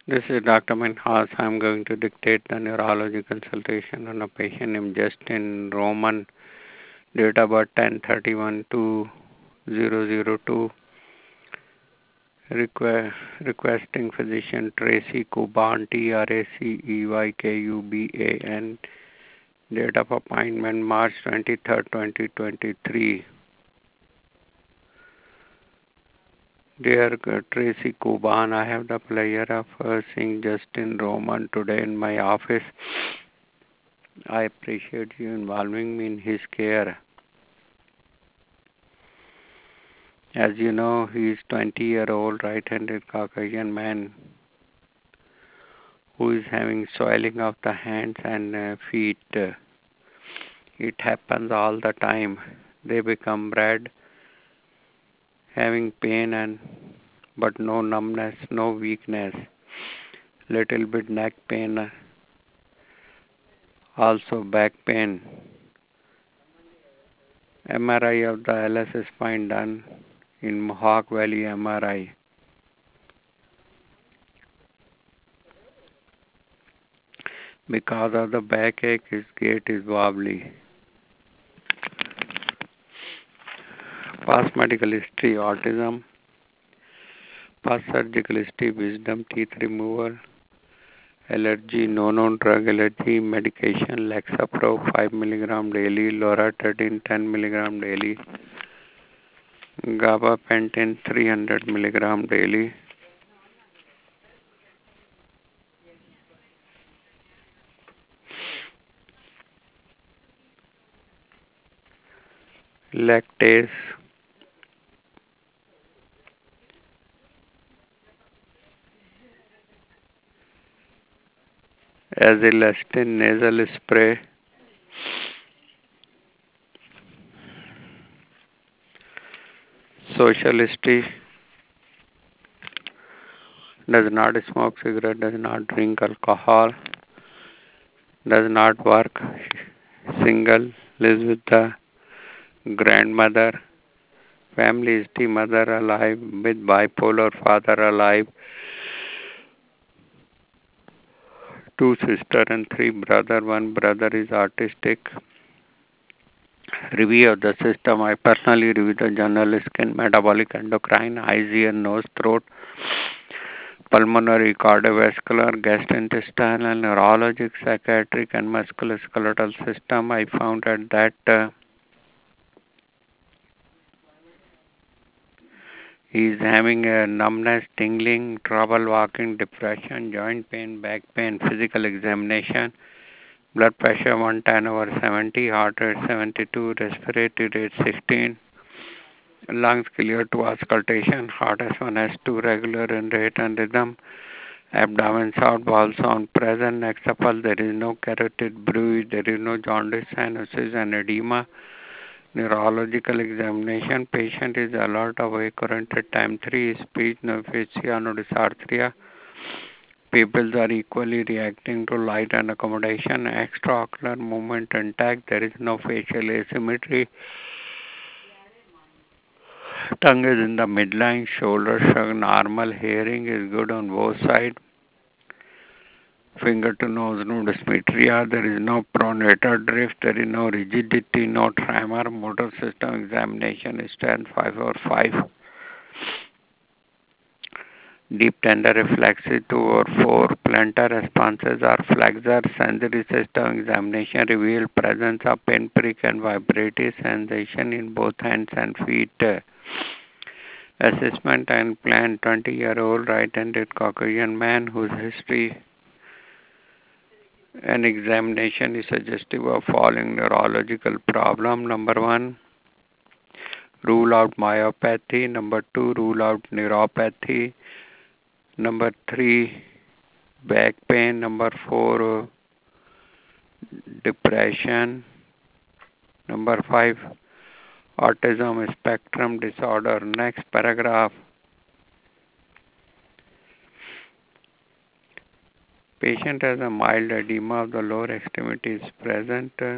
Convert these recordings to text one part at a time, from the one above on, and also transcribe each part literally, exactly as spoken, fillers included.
This is Doctor Minhas. I'm going to dictate the neurology consultation on a patient named Justin Roman, date of birth ten thirty-one two thousand two, request, requesting physician Tracy Kuban, T R A C E Y K U B A N, date of appointment March twenty-third, twenty twenty-three. Dear Tracy Kuban, I have the pleasure of uh, seeing Justin Roman today in my office. I appreciate you involving me in his care. As you know, he is twenty-year-old right-handed Caucasian man who is having swelling of the hands and uh, feet. It happens all the time. They become red, having pain and but no numbness, no weakness. Little bit neck pain, also back pain. M R I of the L S spine done in Mohawk Valley M R I. Because of the backache, his gait is wobbly. Past medical history, autism. Past surgical history, wisdom teeth removal. Allergy, no known drug allergy, medication, Lexapro five milligram daily, Loratadine ten milligram daily, Gabapentin three hundred milligram daily. Lactase, Azelastine nasal spray. Social history, does not smoke cigarette, does not drink alcohol, does not work, single, lives with the grandmother, family history, mother alive, with bipolar, father alive, two sister and three brother, one brother is autistic. Review of the system, I personally review the general skin, metabolic, endocrine, eyes, ear, nose, throat, pulmonary, cardiovascular, gastrointestinal, neurologic, psychiatric, and musculoskeletal system. I found out that uh, he is having a numbness, tingling, trouble walking, depression, joint pain, back pain, physical examination, blood pressure one ten over seventy, heart rate seventy-two, respiratory rate sixteen, lungs clear to auscultation, heart S one S two regular in rate and rhythm, abdomen sound, bowel sound present, neck supple, there is no carotid bruise, there is no jaundice, cyanosis and edema. Neurological examination, patient is alert, awake, current at time three, speech, no aphasia, no dysarthria. Pupils are equally reacting to light and accommodation, extraocular movement intact, there is no facial asymmetry. Tongue is in the midline, shoulders are normal, hearing is good on both sides. Finger to nose, no dysmetria, there is no pronator drift, there is no rigidity, no tremor, motor system examination is strength five over five. Deep tender reflexes two over four, plantar responses are flexor, sensory system examination revealed presence of pinprick and vibratory sensation in both hands and feet. Assessment and plan, twenty-year-old right-handed Caucasian man whose history and examination is suggestive of following neurological problem. Number one, rule out myopathy. Number two, rule out neuropathy. Number three, back pain. Number four, uh, depression. Number five, autism spectrum disorder. Next paragraph. Patient has a mild edema of the lower extremities present. Uh,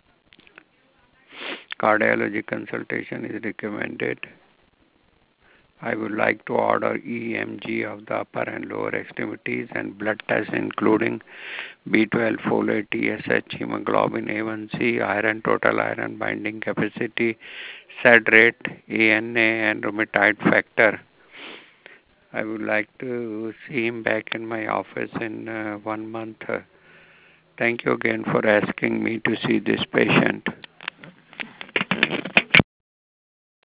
cardiology consultation is recommended. I would like to order E M G of the upper and lower extremities and blood tests including B twelve, folate, T S H, hemoglobin A one C, iron, total iron binding capacity, S A D rate, A N A, and rheumatoid factor. I would like to see him back in my office in uh, one month. Thank you again for asking me to see this patient.